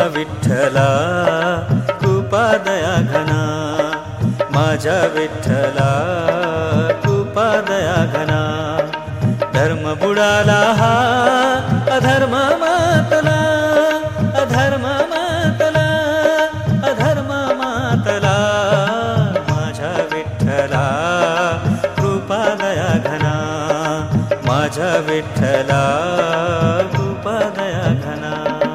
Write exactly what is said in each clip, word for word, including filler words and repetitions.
विठ्ठला कृपा दया घना, माझ्या विठ्ठला कृपा दया घना. धर्म बुडाला हा अधर्म मातला, अधर्म मातला, अधर्म मातला. माझ्या विठ्ठला कृपा दया घना, माझ्या विठ्ठला कृपा दया घना.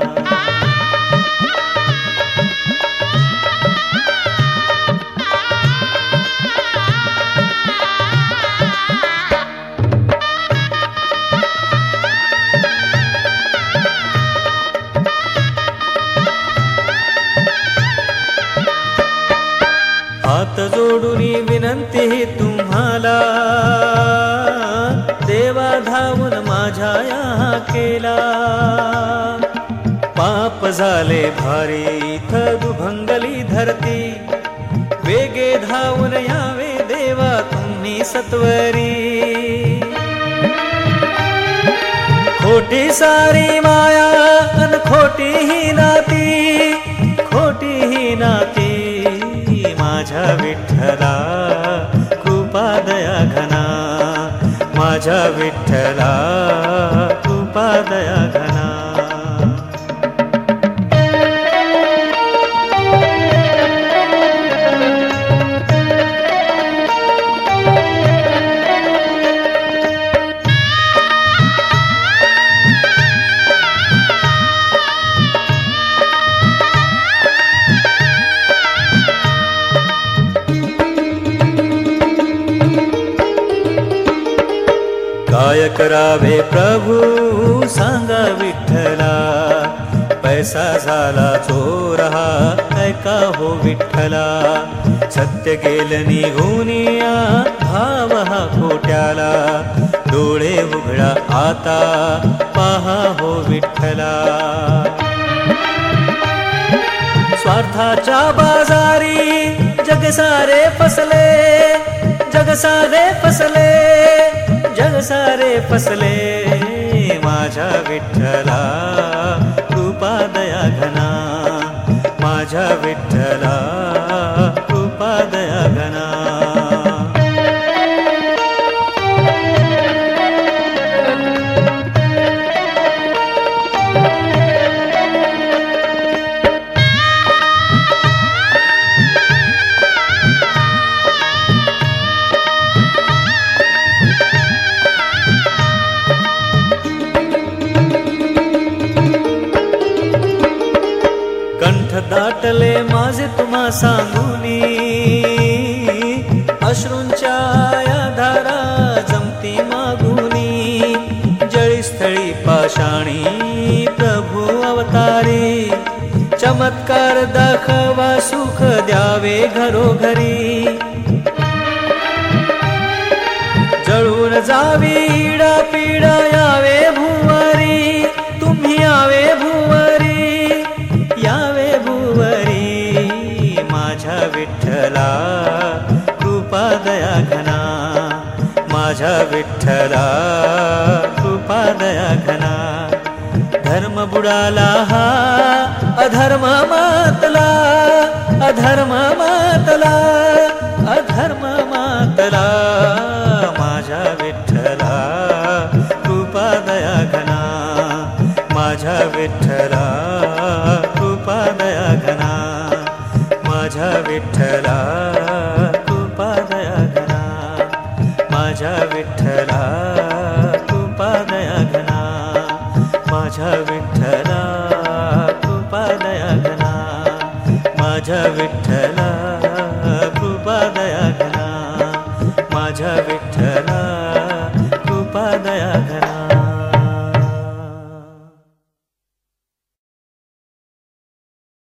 हात जोडूनी विनंती तुम्हाला, देवा धावून माझ्या या केला. पाप झाले भारी इथं दुभंगली धरती, वेगे धावून यावे देवा तुम्ही सत्वरी. खोटी सारी माया अन खोटी ही नाती, खोटी ही नाती. माझ्या विठ्ठला कृपा दया घना, माझ्या विठ्ठला कृपा दया घना. काय करावे प्रभू सांगा विठ्ठला, पैसा झाला चोर हा ऐका हो विठ्ठला. सत्य गेलं निघूनिया भाव हा खोट्याला, डोळे उघडा आता पहा हो विठ्ठला. स्वार्थाच्या बाजारी जग सारे फसले, जग सारे फसले, जग सारे फसले. माझ्या विठ्ठला कृपा दया घना, माझ्या विठ्ठला कृपा दया घना. कंठ दाटले माझे तुम्हा सांगुनी, अश्रूंच्या या धारा जमती मागुनी. जळीस्थळी पाषाणी प्रभू अवतारी, चमत्कार दाखवा सुख द्यावे घरोघरी. जळून जावी इडा पीडा यावे भुवरी, तुम्ही यावे भुवरी, यावे भुवरी. माझ्या विठ्ठला कृपा दया घना, माझ्या विठ्ठला कृपा दया घना. धर्म बुडाला हा अधर्म मातला, अधर्म मातला, अधर्म मातला. माझ्या विठ्ठला कृपा दया घना, माझ्या विठ्ठला कृपा दया घना, माझ्या विठ्ठला कृपा दया घना, माझ्या विठ्ठला कृपा दया घना, माझ्या विठ्ठला कृपा दया घना, माझ्या विठ्ठला कृपा दया घना, माझ्या विठ्ठला कृपा दया घना.